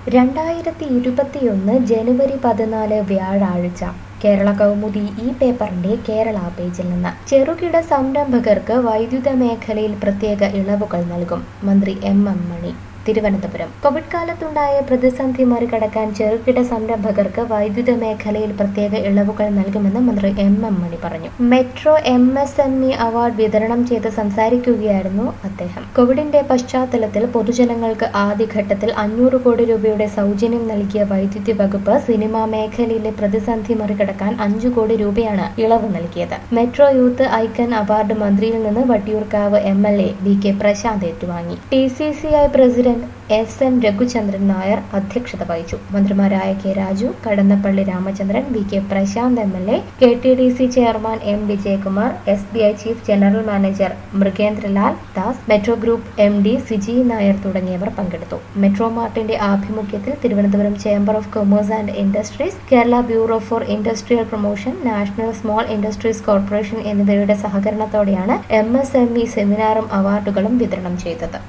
2021 ജനുവരി 14 വ്യാഴാഴ്ച കേരള കൗമുദി ഈ പേപ്പറിന്റെ കേരള പേജിൽ നിന്ന് ചെറുകിട സംരംഭകർക്ക് വൈദ്യുത മേഖലയിൽ പ്രത്യേക ഇളവുകൾ നൽകും മന്ത്രി എം മണി. തിരുവനന്തപുരം കോവിഡ് കാലത്തുണ്ടായ പ്രതിസന്ധി മറികടക്കാൻ ചെറുകിട സംരംഭകർക്ക് വൈദ്യുത മേഖലയിൽ പ്രത്യേക ഇളവുകൾ നൽകുമെന്ന് മന്ത്രി എം മണി പറഞ്ഞു. മെട്രോ MSME അവാർഡ് വിതരണം ചെയ്ത് സംസാരിക്കുകയായിരുന്നു അദ്ദേഹം. കോവിഡിന്റെ പശ്ചാത്തലത്തിൽ പൊതുജനങ്ങൾക്ക് ആദ്യഘട്ടത്തിൽ 500 കോടി രൂപയുടെ സൗജന്യം നൽകിയ വൈദ്യുതി വകുപ്പ് സിനിമാ മേഖലയിലെ പ്രതിസന്ധി മറികടക്കാൻ 5 കോടി രൂപയാണ് ഇളവ് നൽകിയത്. മെട്രോ യൂത്ത് ഐക്കൺ അവാർഡ് മന്ത്രിയിൽ നിന്ന് വട്ടിയൂർക്കാവ് MLA VK പ്രശാന്ത് ഏറ്റുവാങ്ങി. TCCI president SN Raghuchandran Nair അധ്യക്ഷത വഹിച്ചു. മന്ത്രിമാരായ K Raju, Kadannappally Ramachandran, VK Prasanth MLA, KTDC chairman M Vijayakumar, SBI chief general manager Mrigendralal Das, metro group MD Siji Nair തുടങ്ങിയവർ പങ്കെടുത്തു. മെട്രോ മാർട്ടിന്റെ ആഭിമുഖ്യത്തിൽ Thiruvananthapuram chamber of commerce and industries, Kerala bureau for industrial promotion, national small industries corporation എന്നിവയുടെ സഹകരണത്തോടെയാണ് MSME സെമിനാറും അവാർഡുകളും വിതരണം ചെയ്തത്.